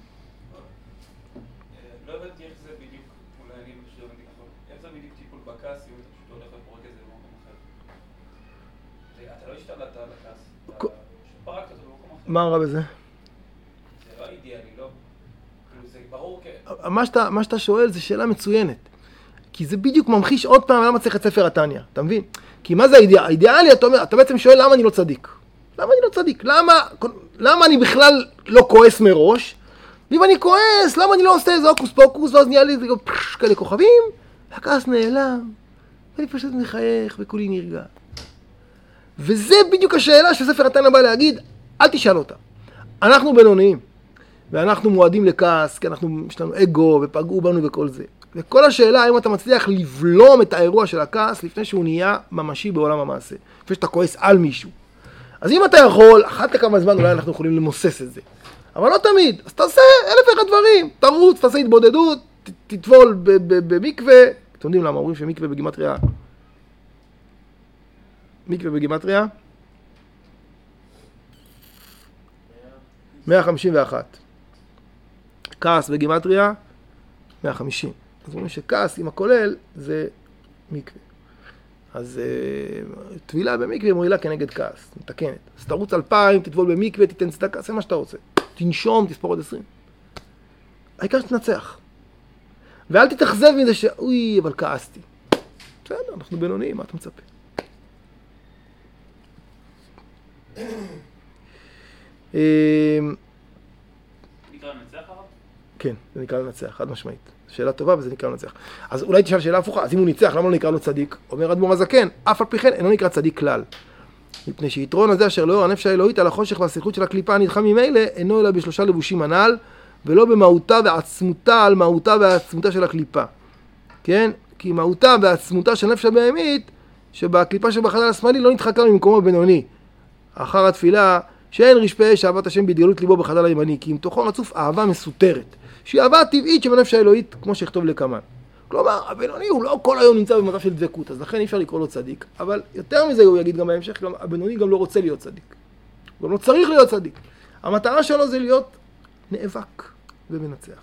לא הבנתי איך זה בדיוק, אולי אני פשוט הבנתי נכון. איך זה בדיוק טיפול בכעס, אם אתה פשוט הולך ופורק את זה במקום אחר? אתה לא השתלטת על הכעס, אתה פרקת אותו במקום אחר. מה רע בזה? זה לא אידיאלי, לא? כאילו זה ברור מה שאתה שואל זה שאלה מצוינת. כי זה בדיוק ממחיש עוד פעם למה צריך את ספר התניא, אתה מבין? כי מה זה האידיאל? האידיאלי, אתה בעצם שואל למה אני לא צדיק. למה אני לא צדיק? למה אני בכלל לא כועס מראש? ואם אני כועס, למה אני לא עושה איזה הוקוס פוקוס, ואז נהיה לי כאלה כוכבים, והכעס נעלם, ואני פשוט מחייך וכולי נרגע. וזה בדיוק השאלה שספר התניא בא להגיד, אל תשאל אותה. אנחנו בינוניים, ואנחנו מועדים לכעס, כי יש לנו אגו ופגעו בנו וכל זה. וכל השאלה, האם אתה מצליח לבלום את האירוע של הכעס לפני שהוא נהיה ממשי בעולם המעשה. לפני שאתה כועס על מישהו. אז אם אתה יכול, אחת לכמה זמן אולי אנחנו יכולים למוסס את זה. אבל לא תמיד. אז תעשה 1,001 דברים. תרוץ, תעשה התבודדות, תטבול במקווה. אתם יודעים למה אומרים שמקווה בגימטריה? מקווה בגימטריה? 151. כעס בגימטריה? 150. אז אומרים שכעס עם הכולל זה מקווה. אז תבילה במקווה מועילה כנגד כעס, מתקנת. אז תרוץ 2,000, תטבול במקווה, תיתן צדקה, זה מה שאתה רוצה. תנשום, תספור עוד 20. העיקר שתנצח. ואל תתאכזב מזה אוי, אבל כעסתי. בסדר, אנחנו בינוניים, מה אתה מצפה? נקרא לנצח הרב? כן, זה נקרא לנצח, חד משמעית. שאלה טובה וזה נקרא לנצח. אז אולי תשאל שאלה הפוכה, אז אם הוא ניצח, למה לא נקרא לו צדיק? אומר אדמו"ר הזקן, אף על פי כן אינו נקרא צדיק כלל. מפני שיתרון הזה אשר לאור הנפש האלוהית על החושך והסליחות של הקליפה הנדחה ממילא, אינו אלא בשלושה לבושים הנ"ל, ולא במהותה ועצמותה על מהותה ועצמותה של הקליפה. כן? כי מהותה ועצמותה של נפש הבהמית, שבקליפה שבחלל השמאלי לא נדחקה ממקומו הבינוני. אחר התפילה, שאין רשפה שאהבת השם בהתגלות ליבו בחלל הימני, כי אם תוכו רצוף אהבה מסותרת. שהיא אהבה טבעית שבנפש האלוהית, כמו שכתוב לקמן. כלומר, הבינוני הוא לא כל היום נמצא במצב של דבקות, אז לכן אי אפשר לקרוא לו צדיק. אבל יותר מזה הוא יגיד גם בהמשך, הבינוני גם לא רוצה להיות צדיק. הוא לא צריך להיות צדיק. המטרה שלו זה להיות נאבק ומנצח.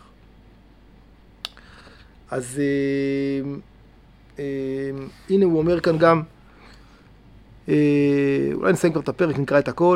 אז הנה הוא אומר כאן גם, אולי נסיים כבר את הפרק, נקרא את הכל.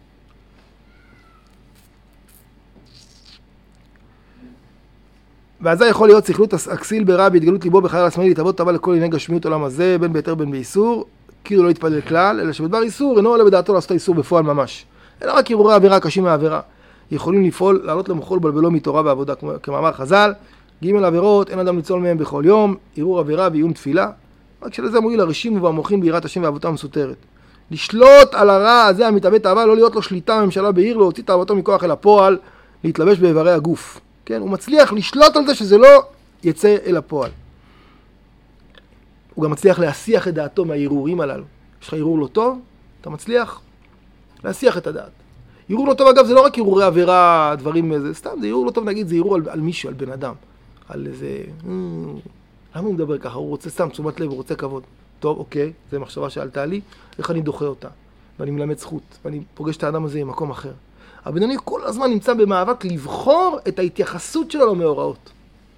ואז זה יכול להיות שכלות הכסיל ברע בהתגלות ליבו בחלל השמאלי להתאבות טובה לכל ענייני גשמיות עולם הזה, בין בהיתר בין באיסור, כאילו לא יתפלל כלל, אלא שבדבר איסור אינו עולה בדעתו לעשות האיסור בפועל ממש. אלא רק הרהורי העבירה קשים מהעבירה. יכולים לפעול, לעלות למחול בלבלו מתורה ועבודה, כמאמר חז"ל, ג' עבירות, אין אדם לצול מהם בכל יום, הרהור עבירה ועיון תפילה. רק שלזה מועיל הרשימו והמוחין ביראת השם ועבודתם מסותרת. לשלוט על הרע הזה המתאבד תאווה, לא להיות לו שליטה בממשלה בעיר, להוציא תאוותו מכוח אל הפועל, להתלבש באיברי הגוף. כן, הוא מצליח לשלוט על זה שזה לא יצא אל הפועל. הוא גם מצליח להסיח את דעתו מהערעורים הללו. יש לך ערעור לא טוב, אתה מצליח להסיח את הדעת. ערעור לא טוב, אגב, זה לא רק ערעורי עבירה, דברים איזה, סתם, זה ערעור לא טוב, נגיד, זה ערעור על מישהו, על בן אדם. על איזה, למה הוא מדבר ככה? הוא רוצה סתם תשומת לב, הוא רוצה כבוד. טוב, אוקיי, זו מחשבה שעלתה לי, איך אני דוחה אותה? ואני מלמד זכות, ואני פוגש את האדם הזה במקום אחר. הבינוני כל הזמן נמצא במאבק לבחור את ההתייחסות שלו למאורעות.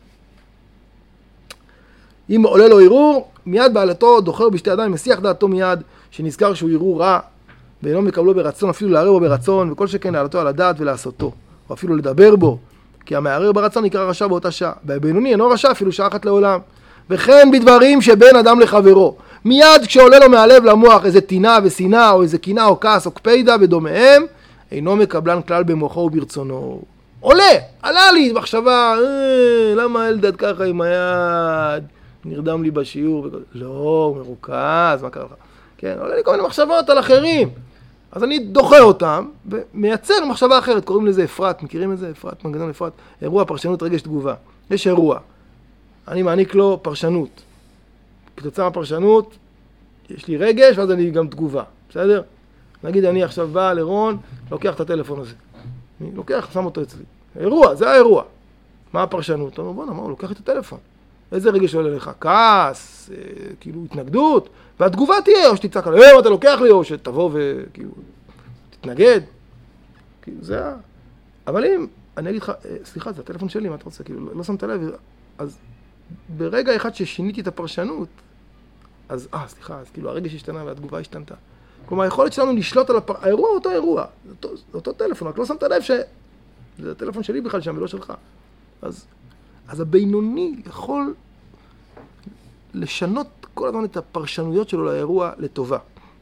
אם עולה לו ערעור, מיד בעלתו דוחר בשתי ידיים, מסיח דעתו מיד, שנזכר שהוא ערעור רע, ואינו מקבלו ברצון, אפילו לערער בו ברצון, וכל שכן להעלתו על הדעת ולעשותו, או אפילו לדבר בו, כי המערער ברצון נקרא רשע באותה שעה, והבינוני אינו רשע אפילו שעה אחת לעולם. וכן בדברים שבין אדם לחברו, מיד כשעולה לו מהלב למוח איזה טינה ושנאה, או איזה קינה או כעס או קפידה ודומיהם, אינו מקבלן כלל במוחו וברצונו. עלה לי מחשבה, למה אלדד ככה עם היד, נרדם לי בשיעור, לא, הוא מרוכז, מה קרה לך? כן, עולה לי כל מיני מחשבות על אחרים. אז אני דוחה אותם, ומייצר מחשבה אחרת, קוראים לזה אפרת, מכירים את זה? אפרת, מנגנון אפרת, אירוע, פרשנות, רגש, תגובה. יש אירוע, אני מעניק לו פרשנות. כתוצאה מהפרשנות, יש לי רגש, ואז אני גם תגובה, בסדר? נגיד, אני עכשיו בא לרון, לוקח את הטלפון הזה. אני לוקח, שם אותו אצלי. אירוע, זה האירוע. מה הפרשנות? אתה אומר, בוא נאמר, הוא לוקח את הטלפון. איזה רגש עולה לך? כעס, כאילו התנגדות, והתגובה תהיה, או שתצעק עליו, אתה לוקח לי, או שתבוא וכאילו, תתנגד. כאילו, זה אבל אם, אני אגיד לך, סליחה, זה הטלפון שלי, מה אתה רוצה? כאילו, לא שמת לב, אז ברגע אחד ששיניתי את הפרשנות, אז, סליחה, אז כאילו, הרגש השתנה והתגובה השתנתה. כלומר, היכולת שלנו לשלוט על האירוע, אותו אירוע, אותו טלפון, רק לא שמת לב זה הטלפון שלי בכלל שם ולא שלך. אז הבינוני יכול לשנות כל הזמן את הפרשנויות שלו לאירוע לטובה.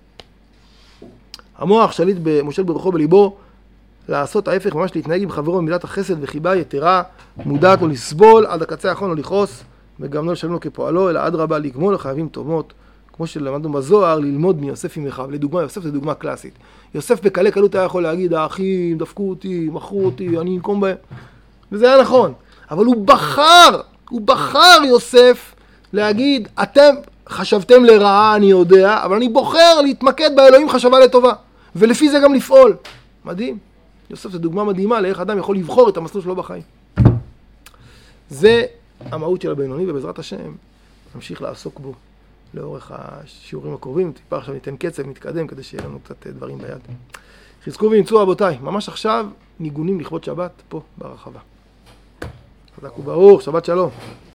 המוח שליט מושל ברוחו בליבו לעשות ההפך, ממש להתנהג עם חברו במידת החסד וחיבה יתרה, מודעת לו לסבול, עד הקצה האחרון לו לכעוס, וגם לא לשלם לו כפועלו, אלא אדרבה לגמול לחייבים תאומות, כמו שלמדנו בזוהר, ללמוד מיוסף עם אחיו. לדוגמה, יוסף זה דוגמה קלאסית. יוסף בקלי קלות היה יכול להגיד, האחים דפקו אותי, מכרו אותי, אני אנקום בהם. וזה היה נכון. אבל הוא בחר יוסף להגיד, אתם חשבתם לרעה, אני יודע, אבל אני בוחר להתמקד באלוהים חשבה לטובה. ולפי זה גם לפעול. מדהים. יוסף זה דוגמה מדהימה לאיך אדם יכול לבחור את המסלול שלו בחיים. זה המהות של הבינוני, ובעזרת השם נמשיך לעסוק בו לאורך השיעורים הקרובים. טיפה עכשיו ניתן קצב, נתקדם, כדי שיהיה לנו קצת דברים ביד. חזקו ונמצאו רבותיי, ממש עכשיו ניגונים לכבוד שבת פה ברחבה. חזק וברוך, שבת שלום.